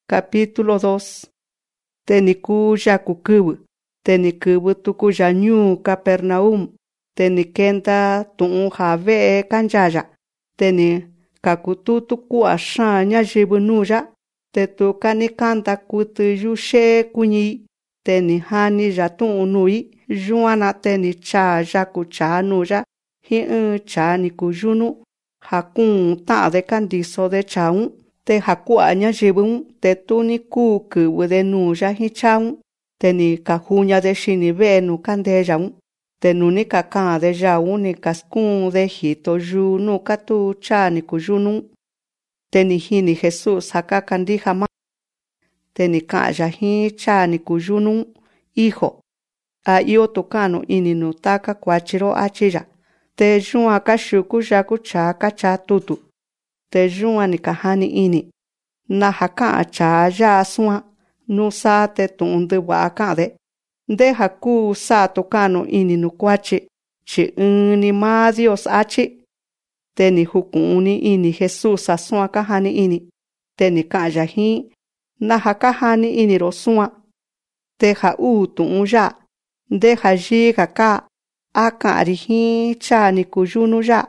Capítulo 2. Teniku yakukubu. Tenikubu tuku yanyu Capernaum. Tenikenta tuun have kanjaya. Teni kakututu kuasha nyajibu nuya. Tetukani kanta kutu yushe kunyi. Teni hani jatun nui. Juana teni cha yaku cha nuya. Hi cha nikuyunu. Hakun ta de candiso de chaun. Te hakua nyajibun. Te tuni kuku de nuya hi chaun. Teni kajunya de shinibe nu kandeyaun. Te nuni kakan de yaun ni kaskun de hito yu nu katu cha nikuyunu. Teni hini Jesus haka kandija ma. Teni kaya hi cha nikuyunu. Hijo. A io tokano ini no taka kwachiro achira. Te jua kashuku jaku cha kacha tutu. Te jua ni kahani ini. Na haka cha ya sua. No sa te tunde waka de. De haku sa tokano ini no kwachi. Chi ni ma Dios achi. Teni hukuni ini Jesus asua kahani ini. Teni kaya hi. Na hakahani ini rosua. Te ha tun ya. De haji kaka. Aka rihi cha nikuyunu ya.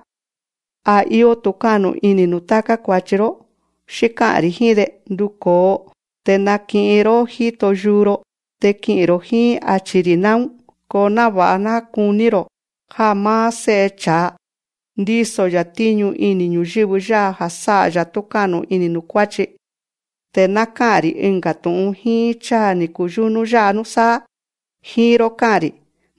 A io tokano ini nutaka kwachiro. Shika rihi de duko. Te nakiro hito yuro. Te kiro hi achirinau. Kona wana kuniro. Hama se cha. Ndiso yatinyu ini nyujibu ya hasa ya tokano ini nukwachi. Te nakari ingatun hi cha nikuyunu ya nusa. Hiro kari.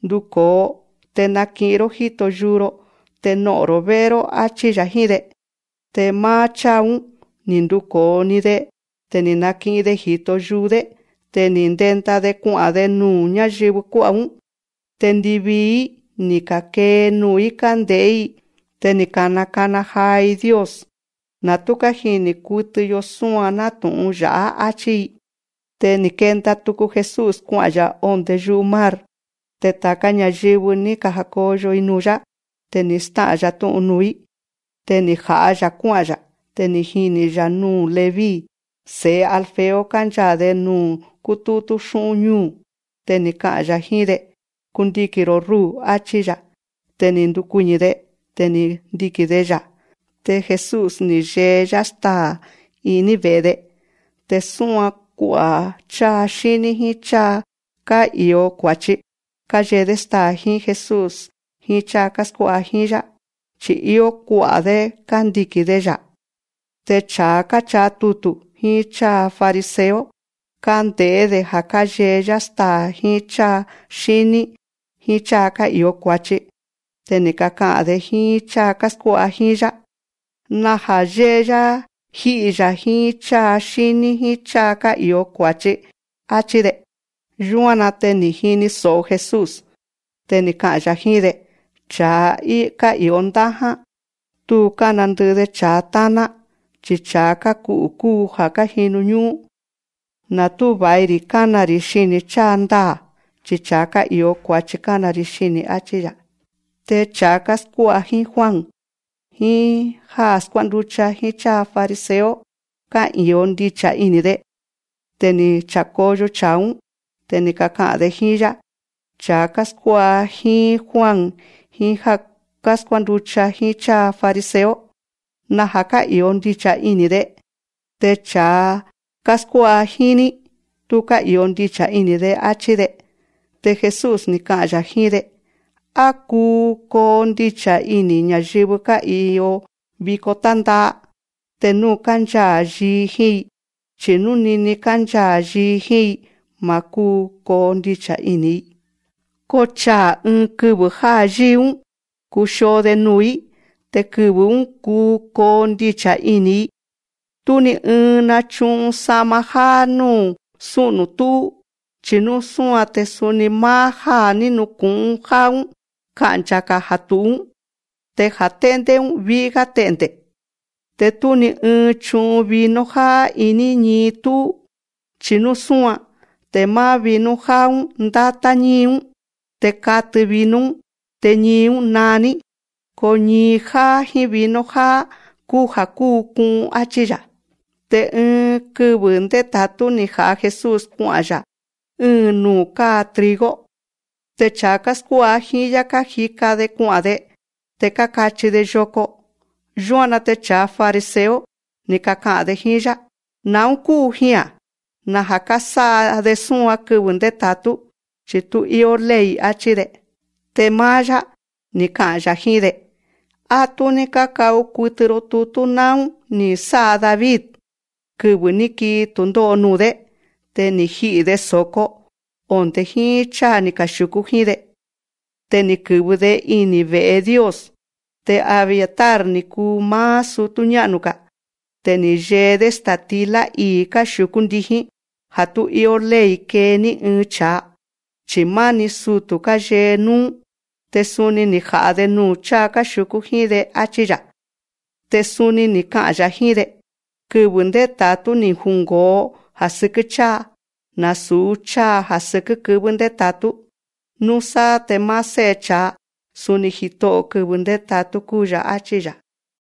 Duko. Te nakiro hito yuro. Te noro vero achiyahide. Te ma chaun. Ninduko nide. Te ninaki de hito yude. Te nindenta de kuade nuña jibu kuaun. Te ndivi nikake nui kandei. Te nikanakana hai Dios. Natuka hini kutu yosua natun ya achi. Te nikenta tuku Jesus kuaya onde yumar. Te taka nyajibu ni kahakoyo inuya. Te nista ya tu nui. Te ni haya kuaya. Te ni hini ya nu levi. Se alfeo kanja de nu kututu shunyu. Te ni kaya hide. Kundikiro ru achiya. Te ni ndukunyide. Te ni dikideya. Te Jesus ni ye ya sta. Ini vede. Te sua kua cha shini hi cha. Ka iyo kwachi. Kaye de sta hi Jesus. Hi cha kaskua hi ya. Chi iyo kua de kandiki de ya. Te cha ka cha tutu. Hi cha fariseo. Kande de hakaye ya sta hi cha shini. Hi cha ka iyo kwachi. Te ni kaka de hi cha kaskua hi ya. Na haye ya. Hi ya hi cha shini hi cha ka iyo kwachi. Achide. Juana te ni hini so Jesus. Te ni kaya hide. Cha i ka iondaha. Tu ka nandu de cha tana. Chi cha ka ku haka hinu nyu. Na tu vairi kana rishini cha anda. Chi cha ka io kwachi kana rishini achiya. Te cha ka skua hi Juan. Hi ha skuanducha hi cha fariseo. Ka ion di cha inide. Te ni chakoyo chaun. Te ni kaka de hiya. Cha kaskua hi Juan. Hi ha kaskuanducha hi cha fariseo. Na haka ion dicha inide. Te cha kaskua hini. Tuka ion dicha inide achide. Te Jesus ni kaya hide. Aku kon dicha ini nyajibu ka iyo biko tanda. Te nu kanja jihi. Chinu nini kanja jihi. Maku kon dicha ini. Kocha kubu ha jiun. Kusho de nui. Te kubu ku kon dicha ini. Tuni na chun samahanu. Sunu tu. Chinu sua te suni maha ninu kun haun. Kancha ka hatun. Te hatende viga tende. Te tuni chun vino ha ini ni tu. Chinu sua. Te ma vino haun ndata niun. Te kate vino. Te niun nani. Ko ni ha hi vino ha. Ku kun achiya. Te kɨvɨ ndetatu ni ja'a Jesús kua'an ya nuu kaa trigo. Te cha kasku'a jin ya kajika de kua'an-de, te kakatyi-de yoko. Yuan te cha fariseo ni kaka'an-de jin ya: Naun kuu jian, naja kasa'a-de su'an kɨvɨ ndetatu, tyi tu io ley, achí-de. Te maa ya ni ka'an ya jin-de: ¿A tu ni kakau kuɨtɨ-ro tutu naun ni sa'a David kɨvɨ ni kii tundo'o nuu-de, te ni ji'i-de soko, onte jin cha ni kaxuku jin-de? Te ni kɨvɨ-de ini ve'e Dios. Te Abiatar ni kuu maa sutu ña'nu ka. Te ni yee-de statila ii kaxuku ndijin ja tu io ley kee ni chaa, tyi mani sutu kayee nuu, te suni ni ja'a-de nuu cha kaxuku jin-de, achí ya. Te suni ni ka'an ya jin-de: Kɨvɨ ndetatu ni junkoo ja sɨkɨ chaa, nasuu chaa ja sɨkɨ kɨvɨ ndetatu. Nusaa te maa se'e chaa, suni jito'o kɨvɨ ndetatu kuu ya, achí ya.